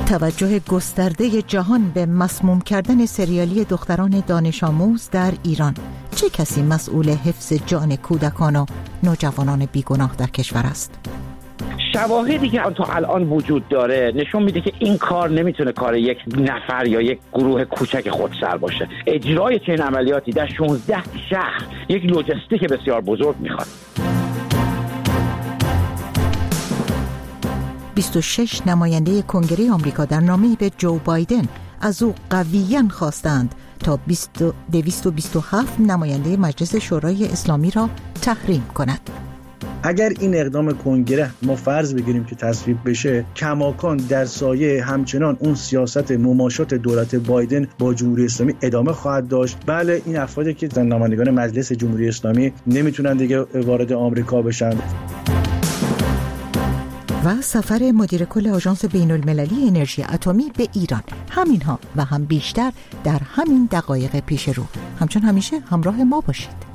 توجه گسترده جهان به مسموم کردن سریالی دختران دانش آموز در ایران. چه کسی مسئول حفظ جان کودکان و نوجوانان بیگناه در کشور است؟ شواهدی که تا الان وجود داره نشون میده که این کار نمیتونه کار یک نفر یا یک گروه کوچک خودسر باشه. اجرای چنین عملیاتی در 16 شهر یک لوجستیک بسیار بزرگ میخواد. 26 نماینده کنگره آمریکا در نامه‌ای به جو بایدن از او قویاً خواستند تا 227 نماینده مجلس شورای اسلامی را تحریم کند. اگر این اقدام کنگره ما فرض بگیریم که تصویب بشه، کماکان در سایه همچنان اون سیاست مماشات دولت بایدن با جمهوری اسلامی ادامه خواهد داشت. بله، این افرادی که نمایندگان مجلس جمهوری اسلامی نمیتونن دیگه وارد آمریکا بشن. و سفر مدیر کل آژانس بین المللی انرژی اتمی به ایران. همینها و هم بیشتر در همین دقایق پیش رو. همچون همیشه همراه ما باشید.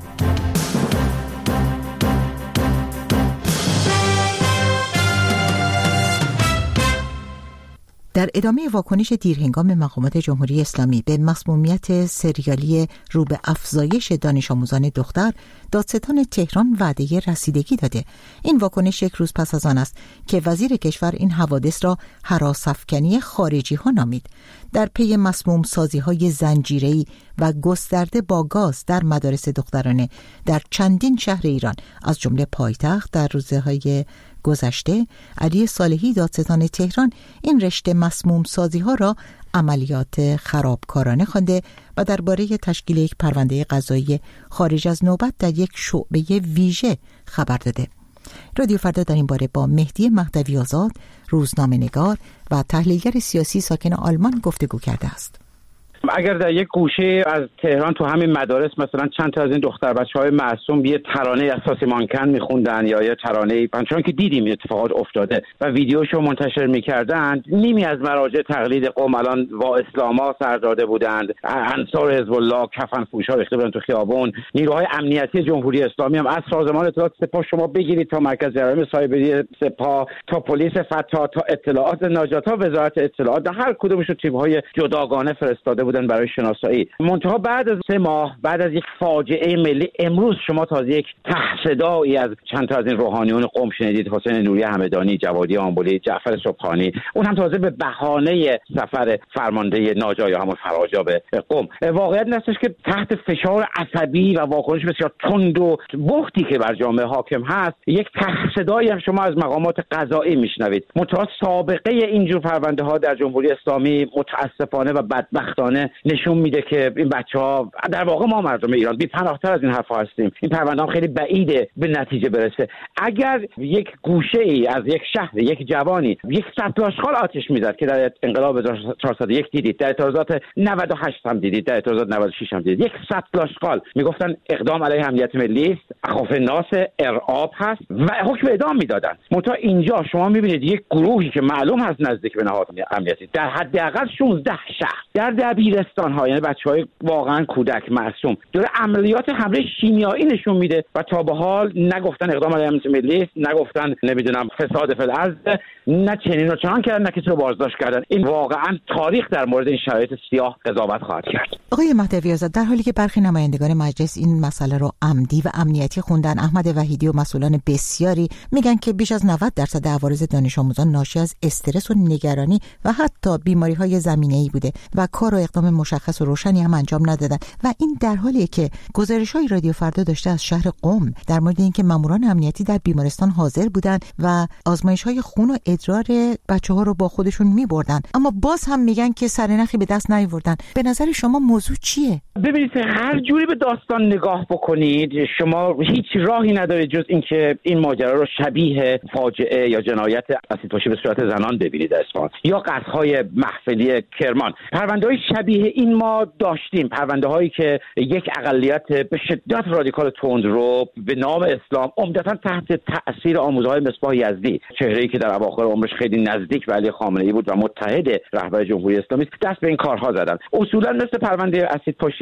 در ادامه واکنش دیرهنگام مقامات جمهوری اسلامی به مسمومیت سریالی رو به افزایش دانش آموزان دختر، دادستان تهران وعده رسیدگی داده. این واکنش یک روز پس از آن است که وزیر کشور این حوادث را هراس‌افکنی خارجی ها نامید. در پی مسموم سازی های زنجیره‌ای و گسترده با گاز در مدارس دخترانه در چندین شهر ایران از جمله پایتخت، در روزهای گذشته علی صالحی دادستان تهران این رشته مسموم سازی ها را عملیات خرابکارانه خوانده و درباره تشکیل یک پرونده قضایی خارج از نوبت در یک شعبه ویژه خبر داده. رادیو فردا در این باره با مهدی مهدوی آزاد، روزنامه‌نگار و تحلیلگر سیاسی ساکن آلمان گفتگو کرده است. اگر در یک گوشه از تهران تو همین مدارس مثلا چند تا از این دختر بچه‌های معصوم یه ترانه اساسی مانکن می‌خوندن یا یه ترانه چون که دیدیم اتفاقات افتاده و ویدیوشو منتشر می‌کردن، نیمی از مراجع تقلید قوم الان با اسلاما سر داده بودند، انصار حزب الله کفن‌پوشا ریخته بودن تو خیابون. نیروهای امنیتی جمهوری اسلامی هم از سازمان اطلاعات سپاه شما بگیرید تا مرکز جرایم سایبری سپاه تا پلیس فتا تا اطلاعات ناجات تا وزارت اطلاعات، در هر کدومش تیم‌های جداگانه فرستاده بودن برای شناسایی. منتها بعد از 3 ماه بعد از یک فاجعه ملی، امروز شما تازه یک تحصدایی از چند تا از این روحانیون قم شنیدید. حسین نوری همدانی، جوادی آنبولی، جعفر صبحانی، اون هم تازه به بهانه سفر فرمانده ناجا یا همون فراجا به قم. واقعیت هستش که تحت فشار عصبی و واکنش بسیار تند و بختی که بر جامعه حاکم هست، یک تحصدایی هم شما از مقامات قضایی میشنوید. منتها سابقه اینجور پرونده ها در جمهوری اسلامی متاسفانه و بدبختانه نشون میده که این بچه‌ها، در واقع ما مردم ایران بی‌پناه‌تر از این حرفا هستیم. این پرونده‌ها خیلی بعیده به نتیجه برسه. اگر یک گوشه‌ای از یک شهر، یک جوانی یک سطل آشغال آتش میزد که در انقلاب 1401 دیدید، در اعتراضات 98 هم دیدید، در اعتراضات 96 هم دیدید، یک سطل آشغال میگفتن اقدام علیه امنیت ملی است، اخاف الناس ارعاب هست و حکم اعدام میدادن. منتها اینجا شما میبینید یک گروهی که معلوم هست نزدیک به نهاد امنیتی در حداقل 16 شهر در دبیرستان‌ها، یعنی بچه‌های واقعا کودک معصوم، داره عملیات حمله شیمیایی نشون میده و تا به حال نگفتن اقدام علیه امنیت ملی است، نگفتن نمیدونم فساد فی الارض، نه چنین و چنان کردن، نه کسی رو بازداشت کردن. این واقعا تاریخ در مورد این شرایط سیاه قضاوت خواهد کرد. آقای مهدوی آزاد، در حالی که برخی نمایندگان مجلس این مسئله رو عمدی و امنیتی خوندن، احمد وحیدی و مسئولان بسیاری میگن که بیش از 90% عوارض دانش آموزان ناشی از استرس و نگرانی و حتی بیماری‌های زمینه‌ای بوده و کار و اقدام مشخص و روشنی هم انجام ندادن. و این در حالیه که گزارش‌های رادیو فردا داشته از شهر قم در مورد اینکه ماموران امنیتی در بیمارستان حاضر بودن و آزمایش‌های خون و ادرار بچه‌ها رو با خودشون می‌بردن، اما باز هم میگن که سرنخی به دست نیاوردن. به نظر شما موضوع چیه؟ ببینید، هر جوری به داستان نگاه بکنید شما هیچ راهی ندارید جز اینکه این ماجرا رو شبیه فاجعه یا جنایت اسیدپاشی به صورت زنان ببینید در اصفهان یا قتل‌های محفلی کرمان. پرونده‌های شبیه این ما داشتیم، پرونده‌هایی که یک اقلیت به شدت رادیکال تندرو به نام اسلام، عمدتاً تحت تأثیر آموزهای مصباح یزدی، چهره‌ای که در اواخر عمرش خیلی نزدیک به علی خامنه‌ای بود و متحد رهبر جمهوری اسلامی، دست به این کارها زدن. اصولاً مثل پرونده اسیدپاشی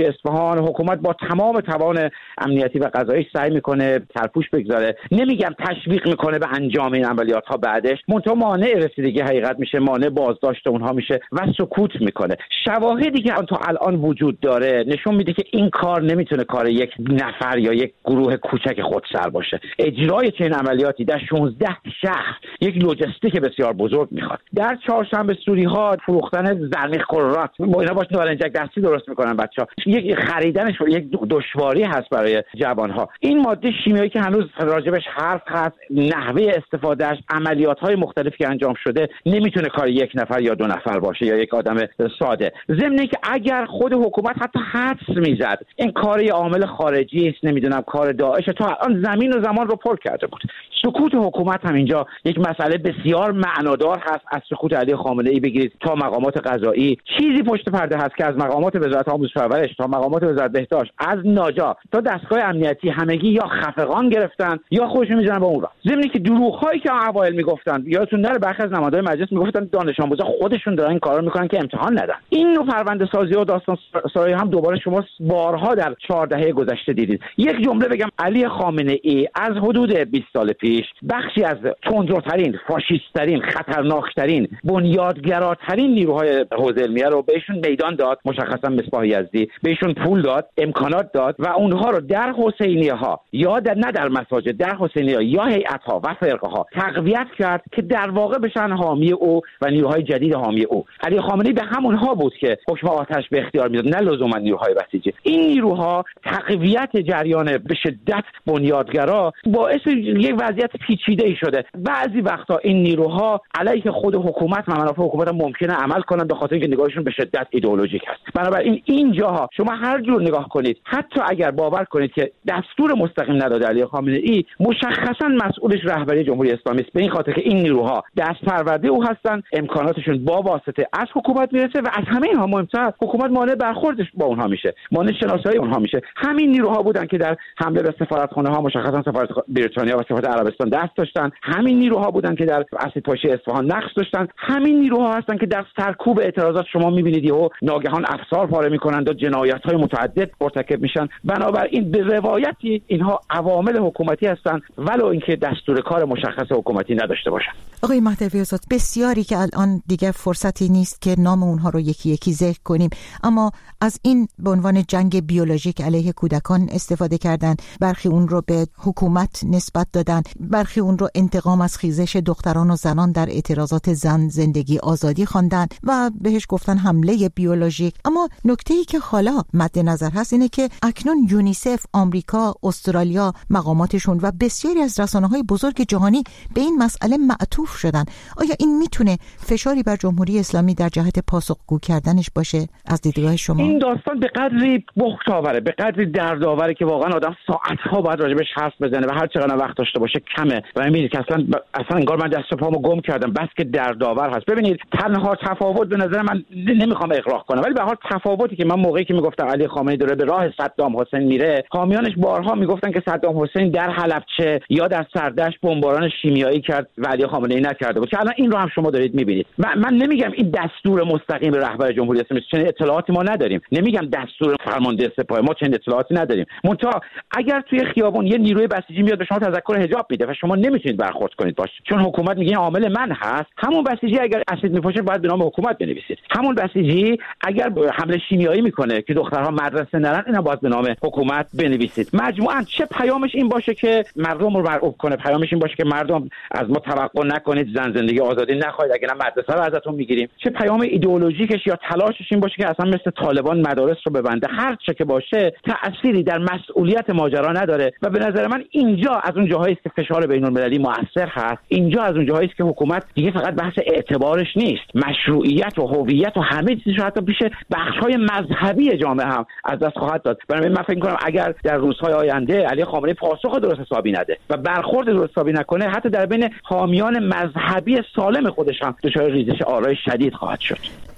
پوشی اصفهان حکومت با تمام توان امنیتی و قضایی سعی میکنه سرپوش بگذاره. نمیگم تشویق میکنه به انجام این عملیات ها بعدش، منتها مانع رسیدگی حقیقت میشه، مانع بازداشت اونها میشه و سکوت میکنه. شواهدی که تا الان وجود داره نشون میده که این کار نمیتونه کار یک نفر یا یک گروه کوچک خودسر باشه. اجرای چنین عملیاتی در 16 شهر یک لوجستیک بسیار بزرگ میخواد. در چهارشنبه سوری ها فروختن زرنیخ کلرات با اینا باش نارنجک دستی درست میکنن بچه‌ها. یک خریدنش یک دشواری هست برای جوانها. این ماده شیمیایی که هنوز راجبش حرف هست، نحوه استفادهش، عملیات‌های مختلفی که انجام شده نمیتونه کار یک نفر یا دو نفر باشه یا یک آدم ساده. ضمن اینکه اگر خود حکومت حتی حدس میزد این کار یه عامل خارجی است، نمیدونم کار داعش، تا الان زمین و زمان رو پر کرده بود. سکوت حکومت هم اینجا یک مسئله بسیار معنادار هست. از سکوت علی خامنه‌ای بگیرید تا مقامات قضایی، چیزی پشت پرده هست که از مقامات وزارت آموزش و پرورش تا مقامات وزارت بهداشت، از ناجا تا دستگاه امنیتی همگی یا خفقان گرفتن یا خودشون میزنن به اون راه. ضمن اینکه دروغ‌هایی که اوایل میگفتن، یادتون نره برخی از نمایندگان مجلس میگفتن دانش آموزا خودشون دارن این کارا میکنن که امتحان ندن. این نوع پرونده سازی و داستان سرایی هم دوباره شما بارها در 4 دهه گذشته دیدید. یک جمله بگم، علی خامنه‌ای از حدود 20 سال پیش بخشی از تندروترین، فاشیست‌ترین، خطرناکترین، بنیادگراترین نیروهای حوزه علمیه رو بهشون میدان داد، مشخصا مصباح یزدی، بهشون پول داد، امکانات داد و اونها رو در حسینیه‌ها یا در مساجد، در حسینیه‌ها یا هیئت‌ها و فرقه‌ها تقویت کرد که در واقع بشن حامی او و نیروهای جدید حامی او. علی خامنه‌ای به همونها بود که حکم آتش به اختیار میداد، نه لزوما نیروهای بسیجی. این نیروها تقویت جریان به شدت بنیادگرا باعث یک وضعیت پیچیده‌ای شده. بعضی وقتا این نیروها علیه خود حکومت و منافع حکومت ممکنه عمل کنند به خاطر اینکه نگاهشون به شدت ایدئولوژیک است. بنابراین این جاها شما هر جور نگاه کنید، حتی اگر باور کنید که دستور مستقیم نداده علی خامنه‌ای، مشخصا مسئولش رهبری جمهوری اسلامی است، به این خاطر که این نیروها دست پرورده او هستند، امکاناتشون با واسطه از حکومت میرسه و از همه اینها مهمتر حکومت مانع برخوردش با اونها میشه، مانع شناسایی اونها میشه. همین نیروها بودن که در حمله به سفارتخانه ها، مشخصا سفارت بریتانیا و سفارت عربستان دست داشتن. همین نیروها بودن که در اسیدپاشی اصفهان نقش داشتن. همین نیروها هستن که در سرکوب اعتراضات شما میبینید یهو ناگهان افسار پاره میکنند و جنایت‌های متعدد مرتکب میشن. بنابراین به روایتی اینها عوامل حکومتی هستن ولو اینکه دستور کار مشخص حکومتی نداشته باشن. آقای مهدوی آزاد، بسیاری که الان دیگه فرصتی نیست که نام اونها رو یکی یکی ذکر کنیم، اما از این به عنوان جنگ بیولوژیک علیه کودکان استفاده کردن، برخی اون رو به حکومت نسبت دادن، برخی اون رو انتقام از خیزش دختران و زنان در اعتراضات زن زندگی آزادی خواندن و بهش گفتن حمله بیولوژیک. اما نکته‌ای که حالا مد نظر هست اینه که اکنون یونیسف، آمریکا، استرالیا، مقاماتشون و بسیاری از رسانه‌های بزرگ جهانی به این مسئله معطوف شدن. آیا این میتونه فشاری بر جمهوری اسلامی در جهت پاسخگو کردنش باشه از دیدگاه شما؟ این داستان به قدری بخت‌آوره، به قدری دردآوره که واقعا آدم ساعت‌ها باید راجبش حرف بزنه و هر چقدر وقت داشته باشه کمه. و می‌بینید که اصلا انگار من دست پامو گم کردم، بس که دردآور هست. ببینید تنها تفاوت به نظر من، نمیخوام اغراق کنم، ولی به هر حال تفاوتی که من موقعی که میگفتم علی خامنه‌ای داره به راه صدام حسین میره، حامیانش بارها میگفتن که صدام حسین در حلبچه یا در سردشت بمباران شیمیایی کرد و علی خامنه‌ای نکرده بود، که الان این رو هم شما دارید میبینید. من نمیگم این دستور مستقیم رهبر جمهوری اسلامی، چنین اطلاعاتی ما نداریم. نمیگم دستور فرمانده سپاه، ما چنین اطلاعاتی نداریم. منتها اگر توی خیابون یه نیروی بسیجی میاد به شما تذکر حجاب میده و شما نمیتونید برخورد کنید باش، چون حکومت میگه این عامل من هست، همون بسیجی اگر اسید میپاشه باید به نام حکومت بنویسید. همون بسیجی اگر حمله شیمیایی میکنه که دخترها مدرسه نرن، اینا باید به نام حکومت بنویسید. مجموعاً چه پیامش این باشه که مردم رو مرعوب کنه، پیامش این باشه که مردم از ما توقع نکنید زن زندگی آزادی نخواهید اگر نه مدرسه رو ازتون میگیریم، چه پیام ایدئولوژیکش یا تلاشش این باشه که اصلا مثل طالبان مدارس رو ببنده. هر چه که باشه تأثیری در مسئولیت ماجرا نداره و به نظر من اینجا از اون جاهایی است که فشار بین‌المللی مؤثر هست. اینجا از اون جاهایی است که حکومت دیگه فقط بحث اعتبارش نیست، مشروعیت و هویت و همه چیزش حتی پیش بخش‌های مذهبی جامعه هم از دست خواهد داد. بنابراین من فکر می‌کنم اگر در روزهای آینده علی خامنه‌ای پاسخ درست حسابی نده و برخورد درست حسابی نکنه، حتی در بین حامیان مذهبی سالم خودش هم دچار ریزش آرای شدید خواهد شد.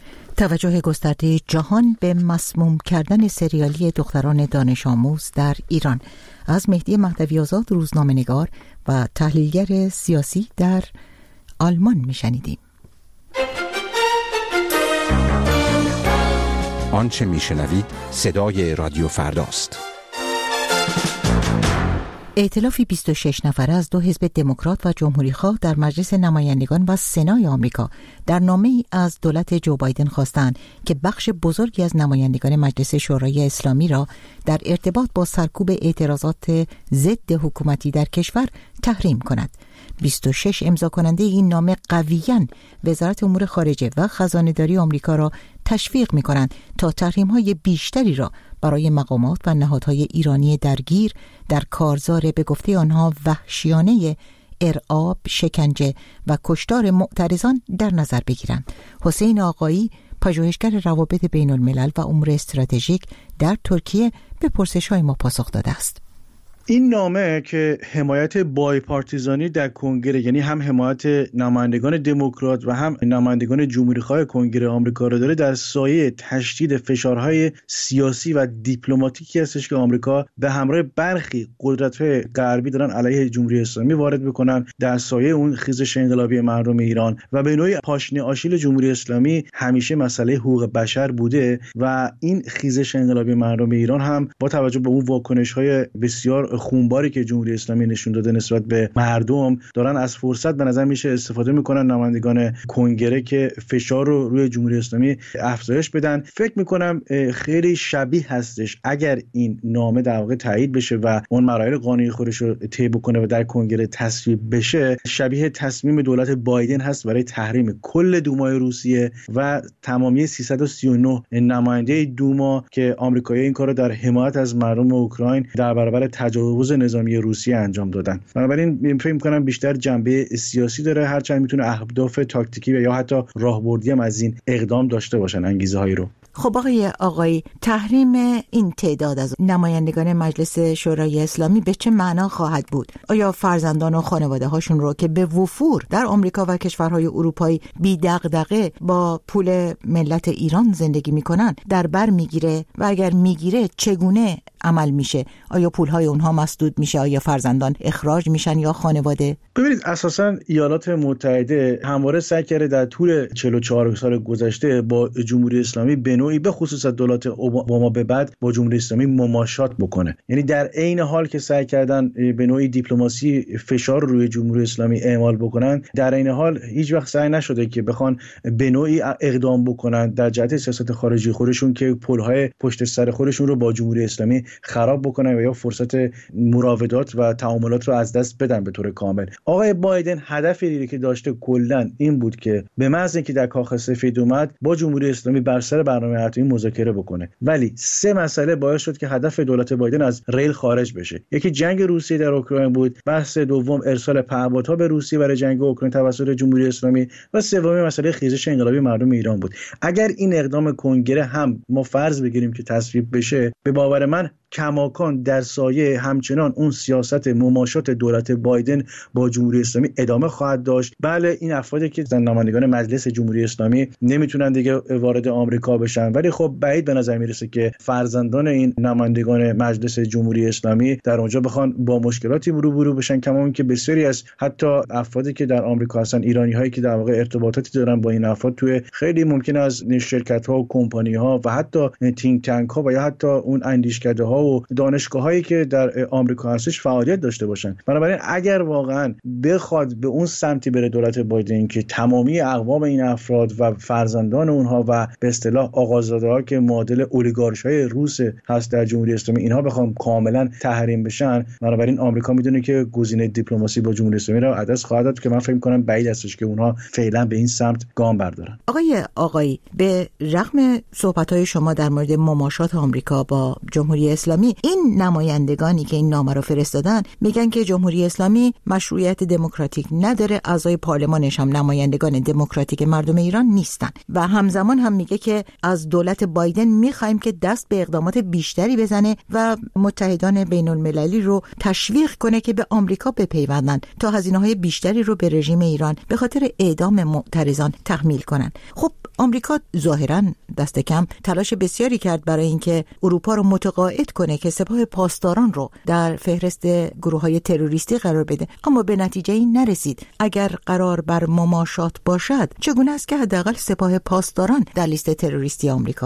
توجه گسترده جهان به مسموم کردن سریالی دختران دانش آموز در ایران. از مهدی مهدوی آزاد، روزنامه‌نگار و تحلیلگر سیاسی در آلمان میشنیدیم. آنچه میشنوید صدای رادیو فرداست. ائتلافی 26 نفره از دو حزب دموکرات و جمهوری‌خواه در مجلس نمایندگان و سنای آمریکا در نامه‌ای از دولت جو بایدن خواستند که بخش بزرگی از نمایندگان مجلس شورای اسلامی را در ارتباط با سرکوب اعتراضات ضد حکومتی در کشور تحریم کند. 26 امضا کننده این نامه قویاً وزارت امور خارجه و خزانه‌داری آمریکا را تشویق می‌کنند تا تحریم‌های بیشتری را برای مقامات و نهادهای ایرانی درگیر در کارزار به گفته آنها وحشیانه ارعاب، شکنجه و کشتار معترضان در نظر بگیرند. حسین آقایی، پژوهشگر روابط بین الملل و امور استراتژیک در ترکیه، به پرسش‌های ما پاسخ داده است. این نامه که حمایت بایپارتیزانی در کنگره، یعنی هم حمایت نمایندگان دموکرات و هم نمایندگان جمهوری‌خواه کنگره آمریکا را داره، در سایه تشدید فشارهای سیاسی و دیپلماتیکی هستش که آمریکا به همراه برخی قدرت‌های غربی دارن علیه جمهوری اسلامی وارد بکنن، در سایه اون خیزش انقلابی مردم ایران. و به نوعی پاشنه آشیل جمهوری اسلامی همیشه مسئله حقوق بشر بوده و این خیزش انقلابی مردم ایران هم با توجه به اون واکنش‌های بسیار خونباری که جمهوری اسلامی نشون داده نسبت به مردم، دارن از فرصت به نظر میشه استفاده میکنن نمایندگان کنگره که فشار رو روی جمهوری اسلامی افزایش بدن. فکر میکنم خیلی شبیه هستش اگر این نامه در واقع تایید بشه و اون مراحل قانونی خودش رو طی بکنه و در کنگره تصویب بشه، شبیه تصمیم دولت بایدن هست برای تحریم کل دومای روسیه و تمامی 339 نماینده دوما که آمریکایی‌ها این کارو در حمایت از مردم اوکراین در برابر تجاوز نظامی روسیه انجام دادن. بنابراین فکر می‌کنم بیشتر جنبه سیاسی داره، هرچند میتونه اهداف تاکتیکی و یا حتی راهبردی هم از این اقدام داشته باشن، انگیزه هایی رو. خب آقای تحریم این تعداد از نمایندگان مجلس شورای اسلامی به چه معنا خواهد بود؟ آیا فرزندان و خانواده هاشون رو که به وفور در آمریکا و کشورهای اروپایی بی دغدغه با پول ملت ایران زندگی میکنن در بر میگیره و اگر میگیره چگونه عمل میشه؟ آیا پولهای اونها مسدود میشه؟ آیا فرزندان اخراج میشن یا خانواده؟ ببینید، اساساً ایالات متحده همواره سعی کرده در طول 44 سال گذشته با جمهوری اسلامی به نوعی به خصوص از دولت اوباما به بعد با جمهوری اسلامی مماشات بکنه. یعنی در عین حال که سعی کردن به نوعی دیپلماسی فشار روی جمهوری اسلامی اعمال بکنن، در عین حال هیچ وقت سعی نشده که بخوان به نوعی اقدام بکنن در جهت سیاست خارجی خودشون که پل‌های پشت سر خودشون رو با جمهوری اسلامی خراب بکنن و یا فرصت مراودات و تعاملات رو از دست بدن به طور کامل. آقای بایدن هدفی که داشته کلاً این بود که به محض اینکه در کاخ سفید اومد با جمهوری اسلامی بر سر برنامه اتمی مذاکره بکنه، ولی سه مسئله باعث شد که هدف دولت بایدن از ریل خارج بشه. یکی جنگ روسیه در اوکراین بود، بحث دوم ارسال پهپادها به روسیه برای جنگ اوکراین توسط جمهوری اسلامی و سومی مسئله خیزش انقلابی مردم ایران بود. اگر این اقدام کنگره هم ما فرض بگیریم که تصویب بشه، به باور من کماکان در سایه همچنان اون سیاست مماشات دولت بایدن با جمهوری اسلامی ادامه خواهد داشت. بله، این افرادی که نمایندگان مجلس جمهوری اسلامی نمیتونن دیگه وارد آمریکا بشن، ولی خب بعید به نظر میرسه که فرزندان این نمایندگان مجلس جمهوری اسلامی در اونجا بخوان با مشکلاتی روبرو بشن. کما اینکه بسیاری از حتی افرادی که در آمریکا هستن، ایرانی هایی که در واقع ارتباطاتی دارن با این افراد توی خیلی ممکن از شرکت ها و کمپانی ها و حتی تینک تانک ها و یا حتی اون اندیشکده ها و دانشگاهایی که در آمریکا هستش فعالیت داشته باشن. بنابراین اگر واقعا بخواد به اون سمتی بره دولت بایدن که تمامی اقوام این افراد و فرزندان اونها و به اصطلاح آقازاده‌ها که معادل اولیگارش‌های روس هست در جمهوری اسلامی، اینها بخوام کاملا تحریم بشن، بنابراین آمریکا میدونه که گزینه دیپلماسی با جمهوری اسلامی رو از دست خواهد داد که من فکر می‌کنم بعید استش که اونها فعلا به این سمت گام بردارن. آقای به رغم صحبت‌های شما در مورد مماشات آمریکا با جمهوری اسلامی، این نمایندگانی که این نامه رو فرستادن میگن که جمهوری اسلامی مشروعیت دموکراتیک نداره، اعضای پارلمانش هم نمایندگان دموکراتیک مردم ایران نیستن و همزمان هم میگه که از دولت بایدن میخوایم که دست به اقدامات بیشتری بزنه و متحدان بین المللی رو تشویق کنه که به آمریکا بپیوندن تا هزینه‌های بیشتری رو به رژیم ایران به خاطر اعدام معترضان تحمیل کنن. خب آمریکا ظاهراً دست کم تلاش بسیاری کرد برای اینکه اروپا رو متقاعد کنه که سپاه پاسداران رو در فهرست گروه‌های تروریستی قرار بده، اما به نتیجه‌ای نرسید. اگر قرار بر مماشات باشد، چگونه است که حداقل سپاه پاسداران در لیست تروریستی آمریکاست؟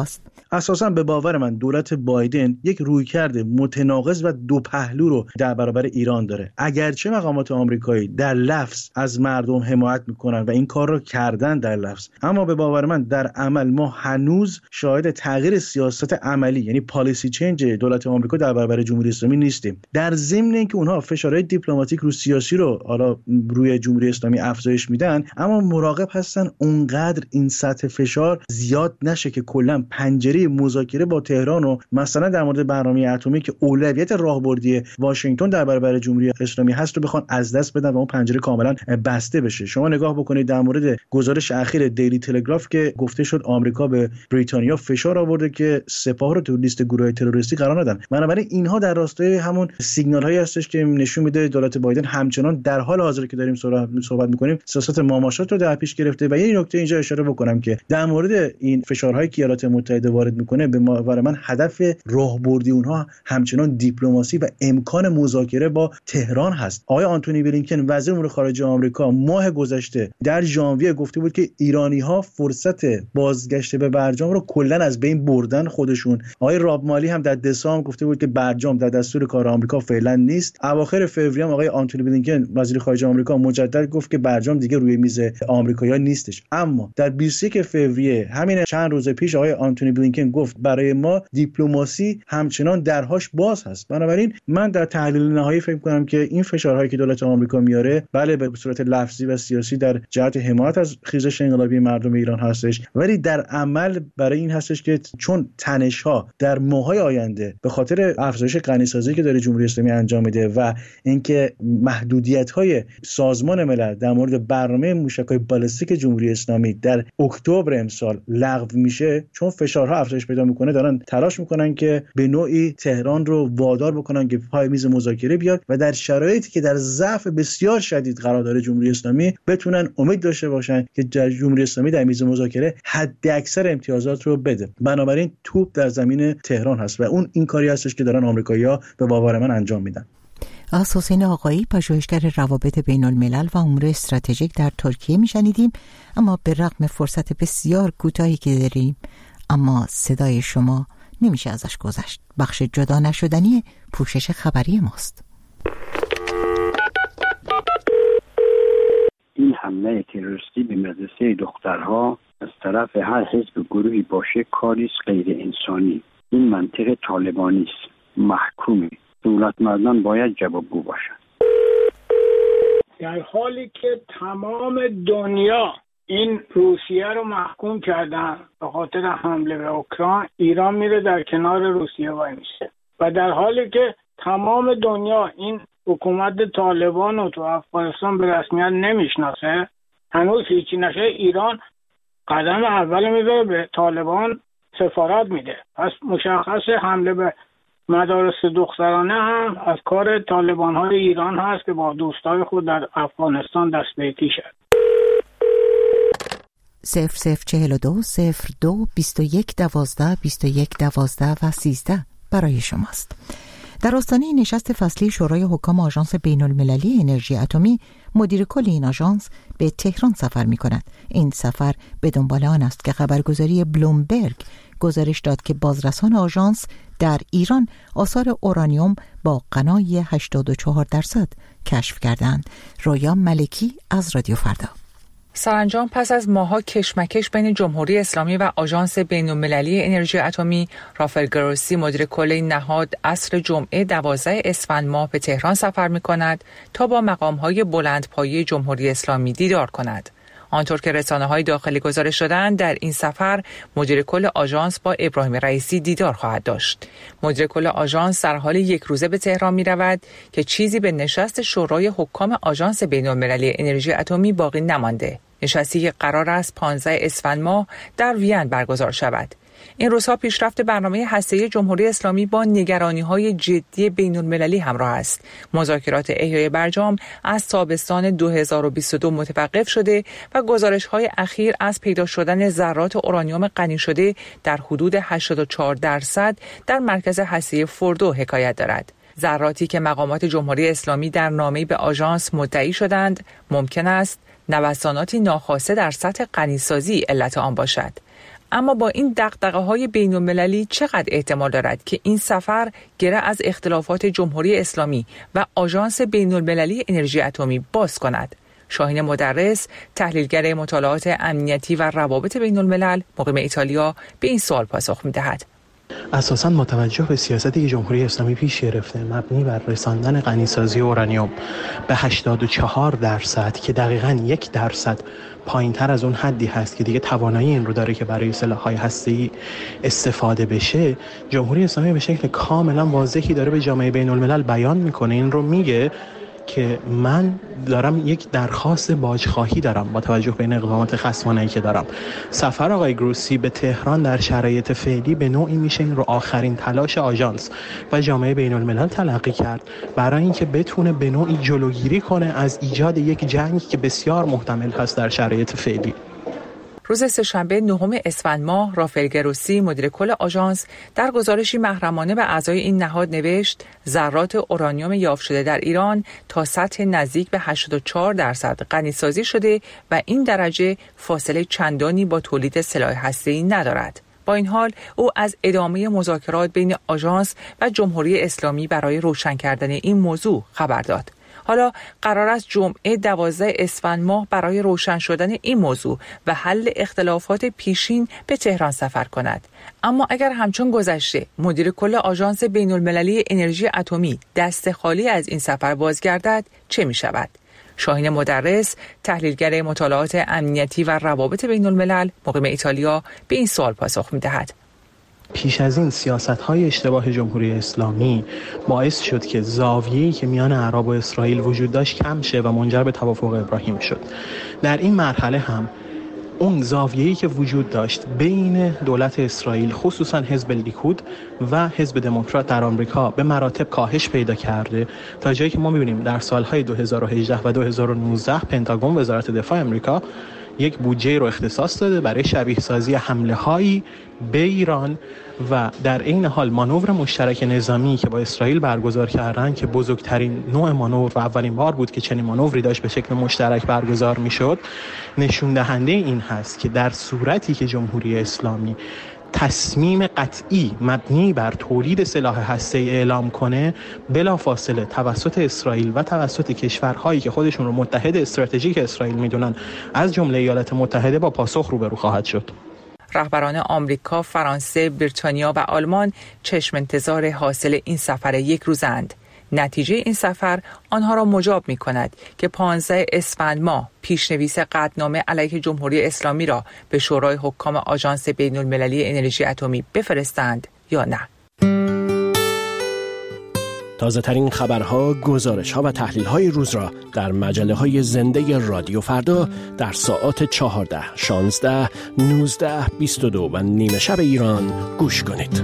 اساسا به باور من دولت بایدن یک رویکرد متناقض و دو پهلو رو در برابر ایران داره. اگرچه مقامات آمریکایی در لفظ از مردم حمایت میکنن و این کار رو کردن در لفظ، اما به باور من در عمل ما هنوز شاهد تغییر سیاست عملی یعنی پالیسی چنج دولت آمریکا در برابر جمهوری اسلامی نیستیم. در ضمن اینکه اونها فشارهای دیپلماتیک رو سیاسی رو حالا روی جمهوری اسلامی افزایش میدن، اما مراقب هستن اونقدر این سطح فشار زیاد نشه که کلا پنجره مذاکره با تهران و مثلا در مورد برنامه اتمی که اولویت راهبردی واشنگتن در برابر جمهوری اسلامی هست رو بخوان از دست بدن و اون پنجره کاملا بسته بشه. شما نگاه بکنید در مورد گزارش اخیر دیلی تلگراف که گفته شد آمریکا به بریتانیا فشار آورده که سپاه رو تو لیست گروه تروریستی قرار ندن. بنابراین اینها در راستای همون سیگنال هایی هستش که نشون میده دولت بایدن همچنان در حال حاضر که داریم صحبت میکنیم سیاست مماشات رو در پیش گرفته. و یه نکته اینجا اشاره بکنم که در مورد این فشارهایی که ایالات متحده وارد میکنه، به باور من هدف راهبردی اونها همچنان دیپلماسی و امکان مذاکره با تهران هست. آقای آنتونی بلینکن وزیر امور خارجه آمریکا ماه گذشته در ژانویه گفته بود که ایرانی‌ها فرصت بازگشت به برجام رو کلاً از بین بردن خودشون. آقای راب مالی هم در دسامبر گفته بود که برجام در دستور کار آمریکا فعلا نیست. اواخر فوریه هم آقای آنتونی بلینکن وزیر خارجه آمریکا مجدد گفت که برجام دیگه روی میز آمریکایی‌ها نیستش. اما در 21 فوریه همین چند روز پیش آقای آنتونی بلینکن گفت برای ما دیپلماسی همچنان درهاش باز هست. بنابراین من در تحلیل نهایی فکر می‌کنم که این فشارهایی که دولت آمریکا میاره بله به صورت لفظی و سیاسی در جهت حمایت از خیزش انقلابی مردم ایران هستش، ولی در عمل برای این هستش که چون تنش‌ها در ماه‌های آینده به خاطر افزایش غنی‌سازی که داره جمهوری اسلامی انجام میده و اینکه محدودیت‌های سازمان ملل در مورد برنامه موشک‌های بالستیک جمهوری اسلامی در اکتبر امسال لغو میشه، چون فشارها افزایش پیدا میکنه دارن تلاش میکنن که به نوعی تهران رو وادار بکنن که پای میز مذاکره بیاد و در شرایطی که در ضعف بسیار شدید قرار داره جمهوری اسلامی بتونن امید داشته باشن که جمهوری اسلامی در میز مذاکره حد اکثر امتیازات رو بده. بنابراین توپ در زمین تهران هست و اون این کاری هستش که دارن آمریکایی‌ها به باور من انجام میدن. از حسین آقایی پژوهشگر روابط بین الملل و امور استراتژیک در ترکیه میشنیدیم. اما به رغم فرصت بسیار کوتاهی که داریم، اما صدای شما نمیشه ازش گذشت. بخش جدا نشدنی پوشش خبری ماست. این حمله تروریستی به مدرسه دخترها از طرف هر حزب گروهی باشه کاریست غیر انسانی. این منطق طالبانی است، محکومه. دولت مردان باید جوابگو باشند. در حالی که تمام دنیا این روسیه رو محکوم کردن به خاطر حمله به اوکراین، ایران میره در کنار روسیه وای میشه و در حالی که تمام دنیا این حکومت طالبان رو تو افغانستان به رسمیت نمیشناسه، هنوز هیچی نشه، ایران قدم اول میذاره به طالبان سفارت میده. پس مشخص حمله به مدارس دخترانه هم از کار طالبان های ایران هست که با دوستای خود در افغانستان دست به یکی شد. 0042 02 21 12 21 12 و 13 برای شماست. در آستانه نشست فصلی شورای حکام آژانس بین المللی انرژی اتمی، مدیر کل این آژانس به تهران سفر می کند. این سفر به دنبال آن است که خبرگزاری بلومبرگ گزارش داد که بازرسان آژانس در ایران آثار اورانیوم با غنای 84% کشف کردند. رویا ملکی از رادیو فردا. سرانجام پس از ماه‌ها کشمکش بین جمهوری اسلامی و آژانس بین‌المللی انرژی اتمی، رافائل گروسی مدیر کل این نهاد عصر جمعه 12 اسفند ماه به تهران سفر می‌کند تا با مقام‌های بلندپایه جمهوری اسلامی دیدار کند. آنطور که رسانه‌های داخلی گزارش دادند، در این سفر مدیر کل آژانس با ابراهیم رئیسی دیدار خواهد داشت. مدیر کل آژانس در حال یک روزه به تهران می‌رود که چیزی به نشست شورای حکام آژانس بین‌المللی انرژی اتمی باقی نمانده. نشستی که قرار است 15 اسفند ماه در وین برگزار شود. این روزها پیشرفت برنامه هسته‌ای جمهوری اسلامی با نگرانی‌های جدی بین‌المللی همراه است. مذاکرات احیای برجام از تابستان 2022 متوقف شده و گزارش‌های اخیر از پیدا شدن ذرات اورانیوم غنی شده در حدود 84% در مرکز هسته‌ای فوردو حکایت دارد. ذراتی که مقامات جمهوری اسلامی در نامه‌ای به آژانس مدعی شدند، ممکن است نوساناتی ناخواسته در سطح غنیسازی علت آن باشد. اما با این دغدغه‌های بین‌المللی چقدر احتمال دارد که این سفر گره از اختلافات جمهوری اسلامی و آژانس بین‌المللی انرژی اتمی باز کند؟ شاهین مدرس، تحلیلگر مطالعات امنیتی و روابط بین‌الملل مقیم ایتالیا، به این سوال پاسخ می‌دهد. اساساً با توجه به سیاستی که جمهوری اسلامی پیش گرفته مبنی بر رساندن غنیسازی اورانیوم به 84% که دقیقاً 1% پایین‌تر از اون حدی هست که دیگه توانایی این رو داره که برای سلاح‌های هسته‌ای استفاده بشه، جمهوری اسلامی به شکل کاملاً واضحی داره به جامعه بین‌الملل بیان میکنه. این رو میگه که من دارم یک درخواست باجخواهی دارم با توجه به این اقدامات خصمانه‌ای که دارم. سفر آقای گروسی به تهران در شرایط فعلی به نوعی میشه این رو آخرین تلاش آژانس و جامعه بین‌الملل تلقی کرد برای اینکه بتونه به نوعی جلوگیری کنه از ایجاد یک جنگ که بسیار محتمل هست در شرایط فعلی. روز سه‌شنبه 9 اسفند ماه رافائل گروسی مدیر کل آژانس در گزارشی محرمانه به اعضای این نهاد نوشت ذرات اورانیوم یافت شده در ایران تا سطح نزدیک به 84% غنیسازی شده و این درجه فاصله چندانی با تولید سلاح هسته‌ای ندارد. با این حال او از ادامه مذاکرات بین آژانس و جمهوری اسلامی برای روشن کردن این موضوع خبر داد. حالا قرار است جمعه 12 اسفند ماه برای روشن شدن این موضوع و حل اختلافات پیشین به تهران سفر کند. اما اگر همچون گذشته مدیر کل آژانس بین‌المللی انرژی اتمی دست خالی از این سفر بازگردد چه می شود؟ شاهین مدرس، تحلیلگر مطالعات امنیتی و روابط بین‌الملل مقیم ایتالیا، به این سوال پاسخ می دهد. پیش از این سیاست‌های اشتباه جمهوری اسلامی باعث شد که زاویه‌ای که میان عرب و اسرائیل وجود داشت کم شه و منجر به توافق ابراهیم شد. در این مرحله هم اون زاویه‌ای که وجود داشت بین دولت اسرائیل خصوصا حزب لیکود و حزب دموکرات در آمریکا به مراتب کاهش پیدا کرده تا جایی که ما می‌بینیم در سال‌های 2018 و 2019 پنتاگون وزارت دفاع آمریکا یک بودجه رو اختصاص داده برای شبیه سازی حمله هایی به ایران و در این حال مانور مشترک نظامی که با اسرائیل برگزار کردن که بزرگترین نوع مانور و اولین بار بود که چنین مانوری داشت به شکل مشترک برگزار میشد، نشون دهنده این هست که در صورتی که جمهوری اسلامی تصمیم قطعی مبنی بر تولید سلاح هسته‌ای اعلام کنه، بلافاصله توسط اسرائیل و توسط کشورهایی که خودشون رو متحد استراتژیک اسرائیل میدونن از جمله ایالات متحده با پاسخ روبرو خواهد شد. رهبران آمریکا، فرانسه، بریتانیا و آلمان چشم انتظار حاصل این سفر یک روزند. نتیجه این سفر آنها را مجاب می کند که 15 اسفند ماه پیشنویس قطعنامه علیه جمهوری اسلامی را به شورای حکام آژانس بین‌المللی انرژی اتمی بفرستند یا نه. تازه ترین خبرها، گزارش‌ها و تحلیل‌های روز را در مجله‌های زنده رادیو فردا در ساعات 14، 16، 19، 22 و نیمه شب ایران گوش کنید.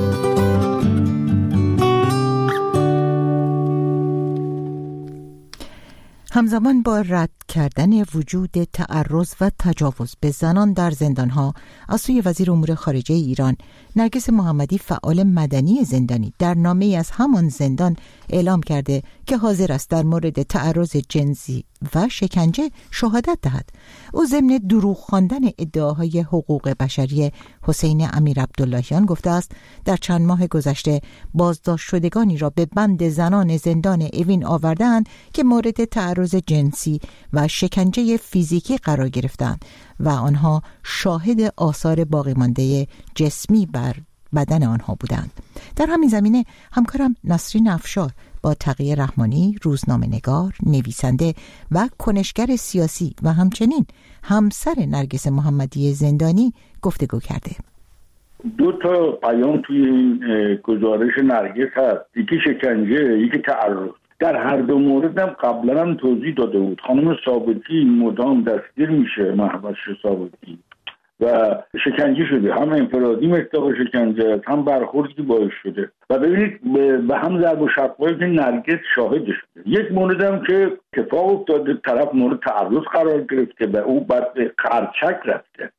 همزمان با رد کردن وجود تعرض و تجاوز به زنان در زندانها از سوی وزیر امور خارجه ایران، نرگس محمدی فعال مدنی زندانی در نامه‌ای از همان زندان اعلام کرده که حاضر است در مورد تعرض جنسی و شکنجه شهادت دهد. او ضمن دروغ خواندن ادعاهای حقوق بشری حسین امیر عبداللهیان گفته است در چند ماه گذشته بازداشت شدگانی را به بند زنان زندان اوین آوردند که مورد تعرض جنسی و شکنجه فیزیکی قرار گرفتند و آنها شاهد آثار باقی مانده جسمی بر بدن آنها بودند. در همین زمینه همکارم نسرین افشار با تقی رحمانی، روزنامه‌نگار، نویسنده و کنشگر سیاسی و همچنین همسر نرگس محمدی زندانی گفتگو کرده. دو تا پیام توی این گزارش نرگس هست، یکی شکنجه، یکی تعرض. در هر دو مورد هم قبلا هم توضیح داده بود. خانم ثابتی مدام دستگیر میشه، محوش ثابتی، و شکنجه شده، هم انفرادی مصداق شکنجه، هم برخوردی باعث شده و ببینید به هم ضرب و شقایی که نرگس شاهد شده. یک مورد هم که اتفاق افتاده، طرف مورد تعرض قرار گرفته و او بعد به خرچک رفته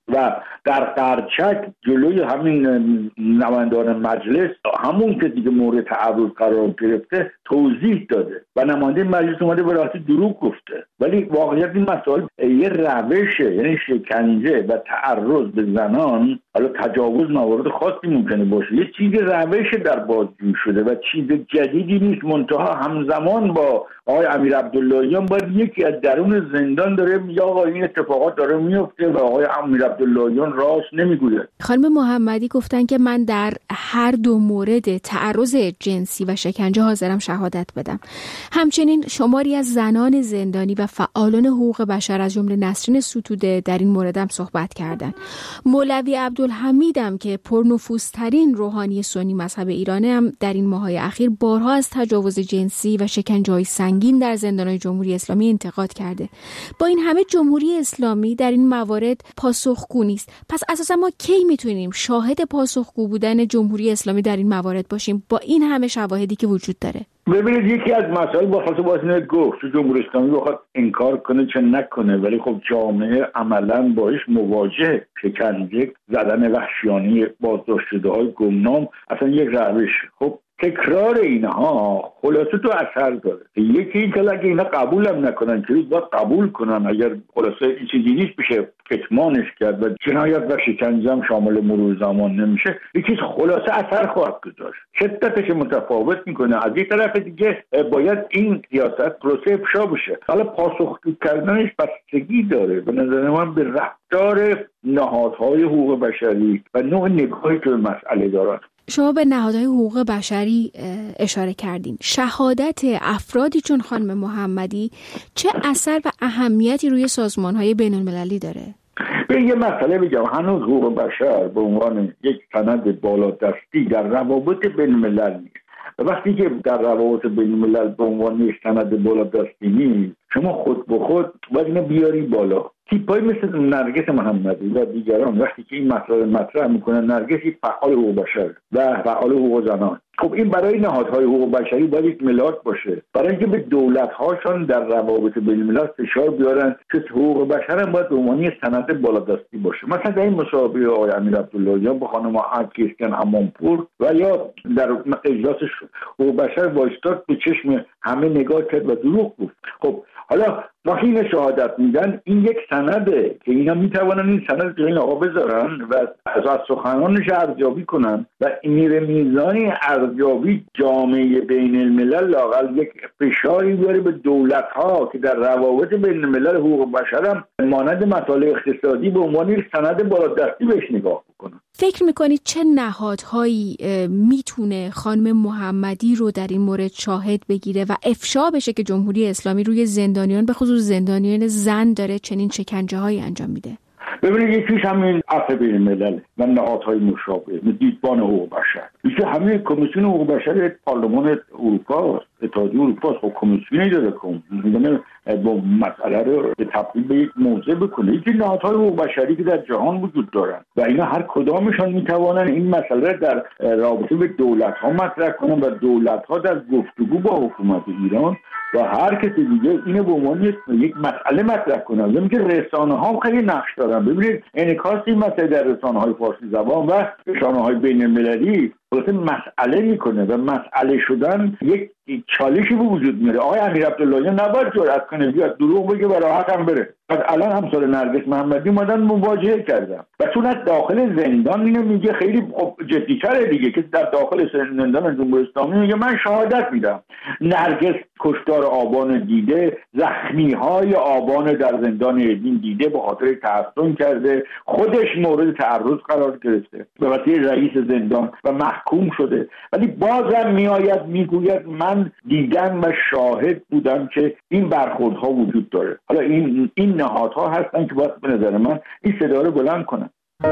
و در قرچک جلوی همین نمایندگان مجلس همون که دیگه مورد تعرض قرار گرفته توضیح داده و نماینده مجلس اومده به راحتی دروغ گفته. ولی واقعیت این مسائل یه روشه، یعنی شکنجه و تعرض به زنان، حالا تجاوز موارد خاصی ممکنه باشه، یه چیز روش در بازجویی شده و چیز جدیدی نیست. منتها همزمان با آقای امیر عبداللهیان باید یکی از درون زندان داره یا آقا این اتفاقات داره میفته و آقای امیر عبداللهیان راست نمیگوید. خانم محمدی گفتن که من در هر دو مورد تعرض جنسی و شکنجه حاضرم شهادت بدم. همچنین شماری از زنان زندانی و فعالان حقوق بشر از جمله نسرین ستوده در این مورد هم صحبت کردند. مولوی عبدالحمید هم که پرنفوذترین روحانی سنی مذهب ایران هم در این ماه‌های اخیر بارها از تجاوز جنسی و شکنجه‌های سنگین در زندان‌های جمهوری اسلامی انتقاد کرده. با این همه جمهوری اسلامی در این موارد پاسخگو نیست. پس اساسا ما کی میتونیم شاهد پاسخگو بودن جمهوری اسلامی در این موارد باشیم با این همه شواهدی که وجود داره؟ ببینید یکی از مسائل با خاصه باید گفت تو جمهوری اسلامی بخواد انکار کنه چه نکنه، ولی خب جامعه عملاً باش مواجه، شکنجه، زدن وحشیانه بازداشت شده‌های گمنام اصلا یک روش. خب تکرار اینها خلاصه تو اثر داره. یکی این که اگه اینا قبول هم نکنن که باید قبول کنن، اگر خلاصه این چیزی نیست بشه کتمانش کرد و جنایت و شکنجه هم شامل مرور زمان نمیشه، یکی خلاصه اثر خواهد گذاشت. شدتش متفاوت میکنه. از یک طرف دیگه باید این سیاست پروسه افشا بشه. حالا پاسخگو کردنش بستگی داره به نظر من به رفتار نهادهای حقوق بشری و نوع نگاهی که به مسئله دارن. شما به نهادهای حقوق بشری اشاره کردین. شهادت افرادی چون خانم محمدی چه اثر و اهمیتی روی سازمان‌های بین‌المللی داره؟ به یه مسئله بگم، هنوز حقوق بشر به عنوان یک سند بالادستی در روابط بین‌الملل نیست. و وقتی که در روابط بین‌الملل به عنوان یک سند بالادستی نیست، شما خود به خود باید اینو بیاری بالا. تیپایی مثل نرگس محمدی و دیگران وقتی که این مسئله مطرح میکنن، نرگس یک فعال حقوق بشر و فعال حقوق زنان، خب این برای نهادهای حقوق بشری باید یک ملاک باشه، برای اینکه به دولت‌هاشون در روابط بین‌الملل فشار بیارن که حقوق بشر هم باید به عنوان سند بالادستی باشه. مثلا در این مصاحبه آقای امیر عبداللهیان با خانم اکیسکن امانپور و یا در اجلاس حقوق بشر وایستاد به چشم همه نگاه کرد و دروغ گفت. خب حالا وقتی این شهادت میدن، این یک سنده که اینا میتوانن این سند که این آقا بذارن و از سخنانش ارزیابی کنن و میره میزانی ارزیابی جامعه بین الملل لااقل یک فشاری بیاره به دولت ها که در روابط بین الملل حقوق بشر هم مانند مسائل اقتصادی به عنوان یک سند بالادستی بهش نگاه بکنن. فکر میکنید چه نهادهایی میتونه خانم محمدی رو در این مورد شاهد بگیره و افشا بشه که جمهوری اسلامی روی زندانیان به خصوص زندانیان زن داره چنین شکنجه‌هایی انجام میده؟ ببینید یکیش همین عفو بین الملل و نهادهای مشابه، دیدبان حقوق بشر. یکی همین کمیسیون حقوق بشر پارلمان اروپا، اتحادیه اروپا، خب کمیسیونی داره که میدونه با مسئله رو به تبدیل به یک موضوع بکنه. یکی نهادهای حقوق بشری که در جهان وجود دارن و اینا هر کدامشون میتوانن این مسئله در رابطه به دولت‌ها مطرح کنن و دولت‌ها در گفتگو با حکومت ایران و هر کسی دیگه اینو به عنوان یک مسئله مطرح کنن. زمین که رسانه‌ها هم خیلی نقش دارن. ببینید انعکاس این مسئله در رسانه‌های فارسی زبان و رسانه‌های بین‌المللی واسه مسئله میکنه و مسئله شدن یک چالشی به وجود میاره. آقای امیر عبداللهیان نباید جرأت کنه بیاد دروغ بگه و راحت هم بره. بعد الان همسال نرگس محمدی اومدن مواجهه کردن و چون از داخل زندان اینو میگه خیلی جدی‌تره دیگه که در داخل زندان جمهوری اسلامی میگه من شهادت میدم. نرگس کشتار آبان دیده، زخمی‌های آبان در زندان اوین دیده، به خاطر تحصن کرده، خودش مورد تعرض قرار گرفته به واسطه رئیس زندان و محکوم شده، ولی بازم میآید میگوید من دیدم و شاهد بودم که این برخوردها وجود داره. حالا این نهادها هستن که باید به نظر من این صدا رو بلند کنن.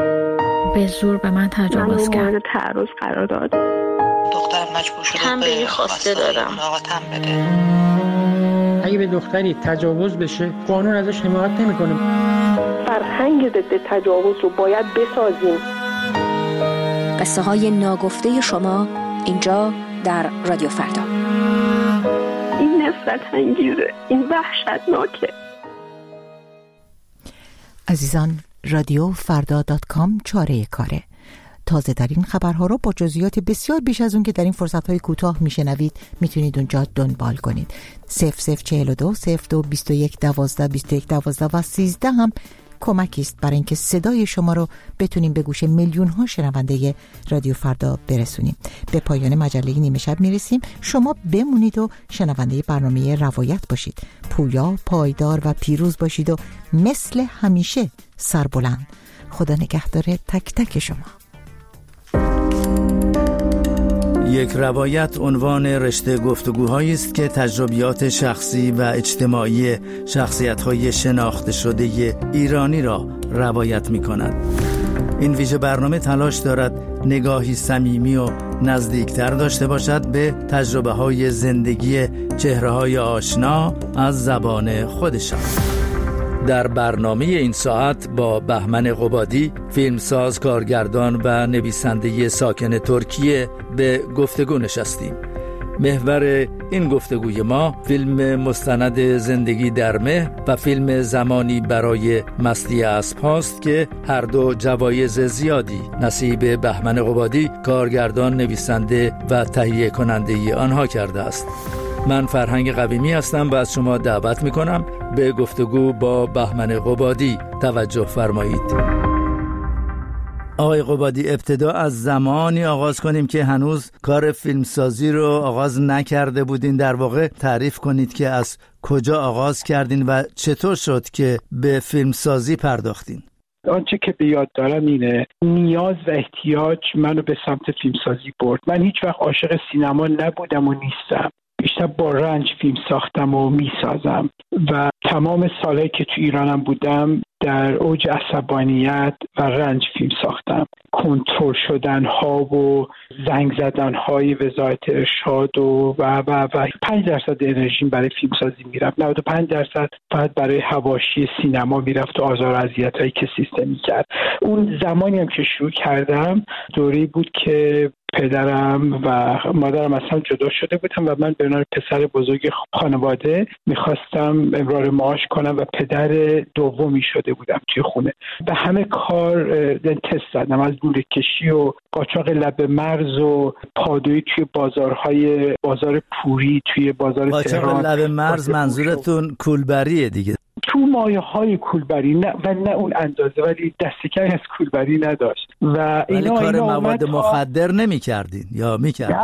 به زور به من تجاوز کرد. من تعرض قرار داد. دختر مجبور شده به خواسته دادم. اگه به دختری تجاوز بشه قانون ازش حمایت نمیکنه. فرهنگ ضد تجاوز رو باید بسازیم. قصه های ناگفته شما اینجا در رادیو فردا. این نفرت انگیزه، این وحشتناکه. عزیزان، radiofrda.com چاره کاره. تازه در این خبرها رو با جزئیات بسیار بیش از اون که در این فرصت‌های کوتاه میشنوید میتونید اونجا دنبال کنید. 0042 02 21 12 21 12 و 13 هم کمکی است برای اینکه صدای شما رو بتونیم به گوش میلیون ها شنونده رادیو فردا برسونیم. به پایان مجله نیمه شب میرسیم. شما بمونید و شنونده برنامه روایت باشید. پویا، پایدار و پیروز باشید و مثل همیشه سربلند. خدا نگهدار تک تک شما. یک روایت عنوان رشته گفتگوهایی است که تجربیات شخصی و اجتماعی شخصیت‌های شناخته شده ایرانی را روایت می‌کند. این ویژه برنامه تلاش دارد نگاهی صمیمی و نزدیکتر داشته باشد به تجربه‌های زندگی چهره‌های آشنا از زبان خودشان. در برنامه این ساعت با بهمن قبادی، فیلمساز، کارگردان و نویسنده ساکن ترکیه به گفتگو نشستیم. محور این گفتگوی ما فیلم مستند زندگی در مه و فیلم زمانی برای مستی اسب هاست که هر دو جوایز زیادی نصیب بهمن قبادی، کارگردان، نویسنده و تهیه کننده آنها کرده است. من فرهنگ قویمی هستم و از شما دعوت میکنم به گفتگو با بهمن قبادی توجه فرمایید. آقای قبادی، ابتدا از زمانی آغاز کنیم که هنوز کار فیلمسازی رو آغاز نکرده بودین. در واقع تعریف کنید که از کجا آغاز کردین و چطور شد که به فیلمسازی پرداختین؟ آنچه که به یاد دارم اینه نیاز و احتیاج منو به سمت فیلمسازی برد. من هیچ وقت عاشق سینما نبودم و نیستم. بیشتر با رنج فیلم ساختم و میسازم و تمام سالهایی که تو ایرانم بودم در اوج عصبانیت و رنج فیلم ساختم. کنترل شدن ها و زنگ زدن های وزارت ارشاد و 5% انرژیم برای فیلم سازی میرفت، 95% فقط برای حواشی سینما میرفت و آزار و اذیت هایی که سیستم میکرد. اون زمانی هم که شروع کردم دوری بود که پدرم و مادرم اصلا جدا شده بودم و من به عنوان پسر بزرگ خانواده میخواستم امرار معاش کنم و پدر دومی شده بودم توی خونه. به همه کار تست زدم، از لوله کشی و قاچاق لب مرز و پادویی توی بازار پوری توی بازار تهران. قاچاق لب مرز منظورتون کولبریه دیگه؟ تو مایه های کولبری نه اون اندازه، ولی دستکمی از کولبری نداشت و اینا کار مواد مخدر نمی کردین یا می کردین؟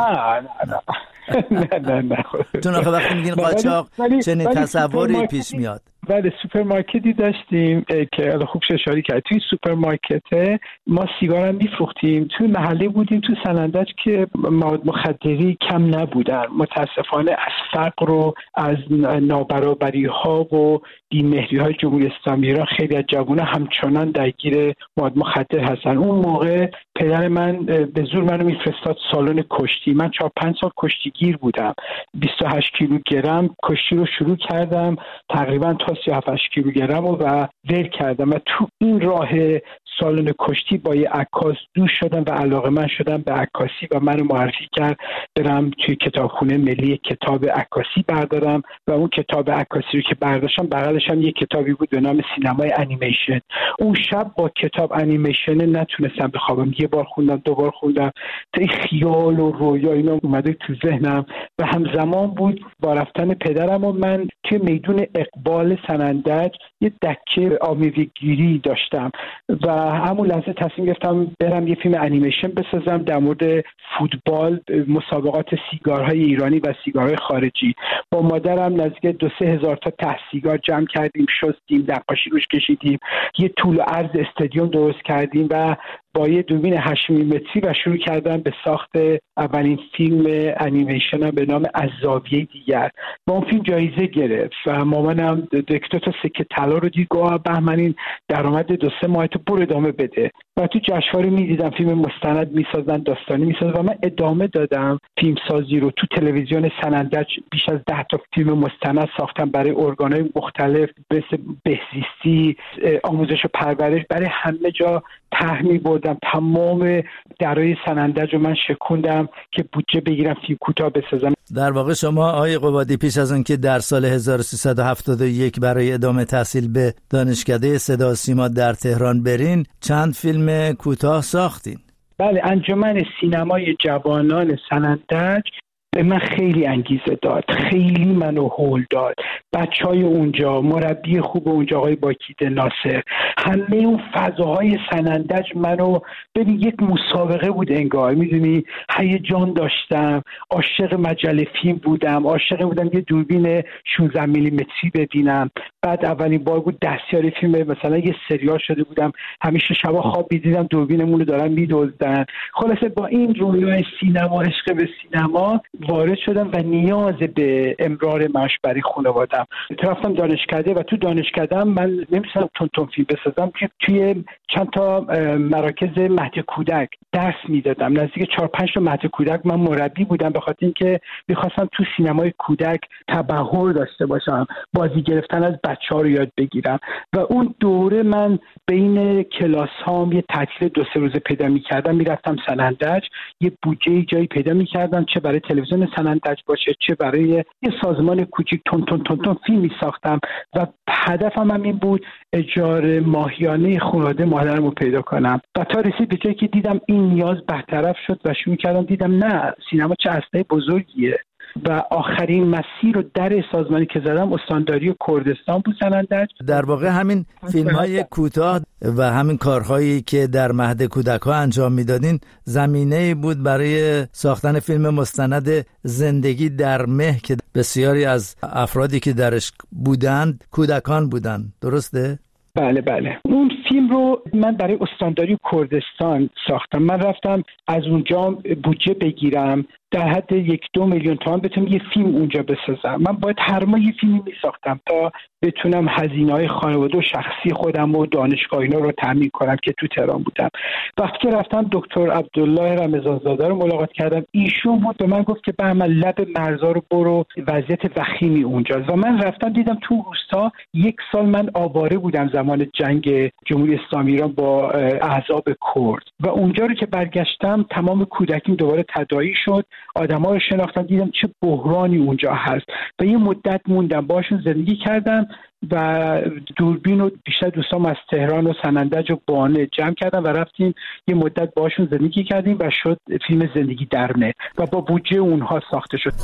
نه چون آخه وقتی میگین قاچاق چنین تصوری پیش میاد. بله، سوپرمارکتی داشتیم که الان خوب اشاره کرد. توی سوپرمارکت ما سیگار هم میفروختیم. توی محله بودیم تو سنندج که مواد مخدری کم نبودن. متاسفانه از فقر و از نابرابری ها و بی‌مهری های جمهوری اسلامی ایران خیلی از جوانان همچنان درگیر مواد مخدر هستن. اون موقع پدر من به زور منو میفرستاد سالن کشتی. من 4-5 سال کشتیگیر بودم. 28 کیلوگرم کشتی رو شروع کردم، تقریبا تا 37 کیلوگرم و ول کردم و تو این راه سالن کشتی با یه عکاس دوست شدم و علاقه‌مند شدم به عکاسی و منو معرفی کرد برم توی کتابخونه ملی کتاب عکاسی بردارم و اون کتاب عکاسی رو که برداشتم بغلش هم یه کتابی بود به نام سینمای انیمیشن. اون شب با کتاب انیمیشن نتونستم بخوابم. یه بار خوندم، دوبار خوندم تا این خیال و رویا اینا اومده تو ذهنم و همزمان بود با رفتن پدرم و من توی میدون اقبال سنندج یه دکه آمیزگیری داشتم و همون لحظه تصمیم گرفتم برم یه فیلم انیمیشن بسازم در مورد فوتبال، مسابقات سیگارهای ایرانی و سیگارهای خارجی. با مادرم نزدیک 2-3 هزار تا ته سیگار جمع کردیم، شستیم، نقاشی روش کشیدیم، یه طول و عرض استادیوم درست کردیم و با یه دوربین 8 میلیمتری و شروع کردم به ساخت اولین فیلم انیمیشنم به نام از زاویه دیگر. با اون فیلم جایزه گرفت و مامانم 2 تا سکه طلا رو دید، گفت بهمن این درآمد 2-3 ماه تو برو ادامه بده. و تو جشنواره می‌دیدم فیلم مستند می‌سازن، داستانی می‌سازن و من ادامه دادم فیلم سازی رو. تو تلویزیون سنندج بیش از 10 تا فیلم مستند ساختم برای ارگان‌های مختلف مثل بهزیستی، آموزش و پرورش، برای همه جا ته می‌بردم، تمام درای سنندج رو من شکوندم که بودجه بگیرم فیلم کوتاه بسازم. در واقع شما آقای قبادی پیش از اون که در سال 1371 برای ادامه تحصیل به دانشکده صدا و سیما در تهران برین، چند فیلم کوتاه ساختین. بله، انجمن سینمای جوانان سنندج به من خیلی انگیزه داد، خیلی منو هول داد. بچهای اونجا، مربی خوب اونجا آقای باکید ناصر، همه اون فضاهای سنندج منو ببین یک مسابقه بود انگار، میدونی، هیجان داشتم، عاشق مجله فیلم بودم، عاشق بودم یه دوربین 16 میلیمتری ببینم. بعد اولین بار بود دستیار فیلم، مثلا یه سریال شده بودم، همیشه شبا خواب می‌دیدم دوربینمون رو دارن می‌دزدن. خلاصه با این رویای سینما، عشق به سینما وارد شدم و نیاز به امرار مشبری خانوادم. رفتم دانشکده و تو دانشکده‌ام من نمی‌تونستم تون فیلم بسازم که توی چند تا مراکز مهد کودک درس میدادم. نزدیک 4-5 تا مهد کودک من مربی بودم، به خاطر اینکه می‌خواستم تو سینمای کودک تبحر داشته باشم، بازی گرفتن از بچه‌ها رو یاد بگیرم. و اون دوره من بین کلاس‌هام یه تعطیل 2-3 روزه پیدا می‌کردم، میرفتم سنندج، یه بودجه جایی پیدا می‌کردم، چه برای تلویزیون سنندج باشه چه برای یه سازمان کوچیک، تون فیلم می‌ساختم و هدفم هم این بود اجاره ماهیانه خانواده مادرم رو پیدا کنم. و تا رسید به جایی که دیدم این نیاز برطرف شد و شروع کردم دیدم نه، سینما چه اسلحه بزرگیه. و آخرین مسیر رو در سازمانی که زدم استانداری کردستان بود سنندج. در واقع همین فیلم‌های کوتاه و همین کارهایی که در مهد کودک‌ها انجام میدادین زمینه‌ای بود برای ساختن فیلم مستند زندگی در مه که بسیاری از افرادی که درش بودند کودکان بودند، درسته؟ بله. اون فیلم رو من برای استانداری کردستان ساختم. من رفتم از اونجا بودجه بگیرم در حد 1-2 میلیون تومان بتونم یه فیلم اونجا بسازم. من باید هر ماه یه فیلمی میساختم تا بتونم هزینه‌های خانواده و شخصی خودم و دانشگاه اینا رو تامین کنم که تو تهران بودم. وقتی که رفتم دکتر عبدالله رمضانزاده رو ملاقات کردم، ایشون بود به من گفت که بهمن لب مرزا رو برو، وضعیت وخیمی اونجاست. و من رفتم دیدم تو روستا 1 سال من آواره بودم زمان جنگ جمهوری اسلامی ایران با احزاب کرد و اونجا رو که برگشتم تمام کودکیم دوباره تداعی شد، آدم‌ها رو شناختم، دیدم چه بحرانی اونجا هست و یه مدت موندم باشون زندگی کردم و دوربین و بیشتر دوستام از تهران و سنندج و بانه جمع کردم و رفتیم یه مدت باشون زندگی کردیم و شد فیلم زندگی در مه و با بودجه اونها ساخته شد.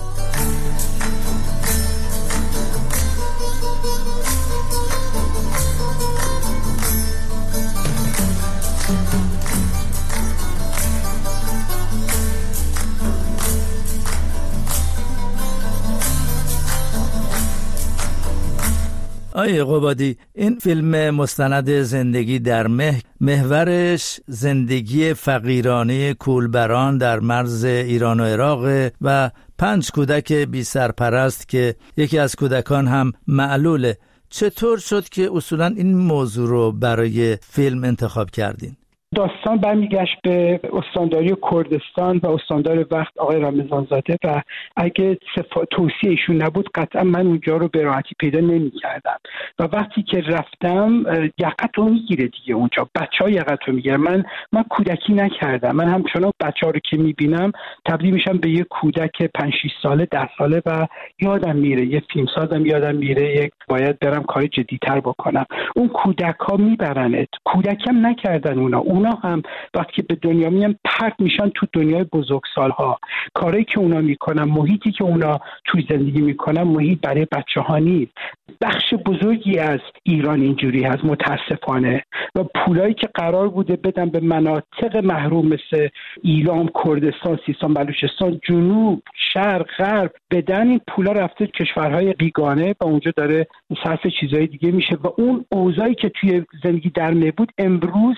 آیه قبادی، این فیلم مستند زندگی در مه محورش زندگی فقیرانه کولبران در مرز ایران و عراق و 5 کودک بی سرپرست که یکی از کودکان هم معلوله. چطور شد که اصولا این موضوع رو برای فیلم انتخاب کردین؟ داستان برمیگشت به استانداری کردستان و استاندار وقت آقای رمضانزاده و اگه توصیه ایشون نبود قطعا من اونجا رو به راحتی پیدا نمی‌کردم. و وقتی که رفتم یقت رو میگیره دیگه، اونجا بچه‌ها یقت رو میگیره. من کودکی نکردم، من همچنان بچه‌ها رو که میبینم تبدیل میشم به یه کودک 5-6 ساله 10 ساله و یادم میره یه فیلمسازم، یادم میره باید برم کار جدی‌تر بکنم. اون کودک‌ها میبرنت، کودکم نکردن اونا هم وقتی به دنیا میان پرت میشن تو دنیای بزرگسالها. کاری که اونا میکنن، محیطی که اونا توی زندگی میکنن محیط برای بچه‌ها نیست. بخش بزرگی از ایران اینجوری هست متاسفانه و پولایی که قرار بوده بدن به مناطق محروم مثل ایران، کردستان، سیستان، بلوچستان، جنوب، شرق، غرب بدن، این پولا رفته کشورهای بیگانه و اونجا داره صرف چیزهای دیگه میشه و اون اوضاعی که توی زندگی در مه بود امروز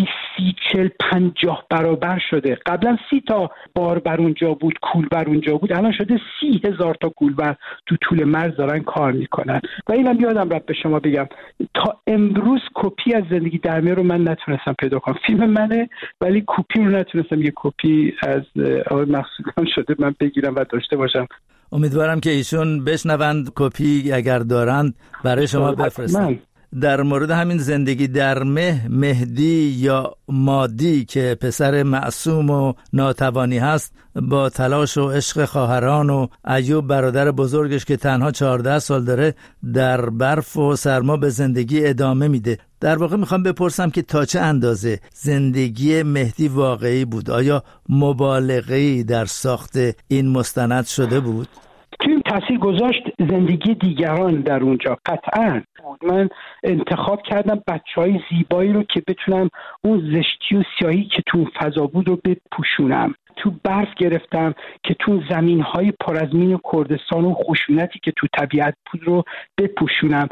20-40-50 برابر شده. قبلا 30 تا باربر اونجا بود، کولبر اونجا بود، الان شده 30,000 تا کولبر تو طول مرز دارن کار میکنن. و اینم یادم رفت به شما بگم تا امروز کپی از زندگی در مه رو من نتونستم پیدا کنم. فیلم منه ولی کپی رو نتونستم، یه کپی از آقای مقصودیان شده من بگیرم و داشته باشم. امیدوارم که ایشون بشنوند، کپی اگر دارند برای شما بفرستن. در مورد همین زندگی در مهدی یا مادی که پسر معصوم و ناتوانی هست با تلاش و عشق خواهران و ایوب برادر بزرگش که تنها 14 سال داره در برف و سرما به زندگی ادامه میده. در واقع میخوام بپرسم که تا چه اندازه زندگی مهدی واقعی بود؟ آیا مبالغه‌ای در ساخت این مستند شده بود؟ توی تاثیر گذاشت زندگی دیگران در اونجا قطعاً. من انتخاب کردم بچهای زیبایی رو که بتونم اون زشتی و سیاهی که تو فضا بود رو بپوشونم. تو برف گرفتم که تو زمین‌های پر از مین کردستان و خشونتی که تو طبیعت بود رو بپوشونم.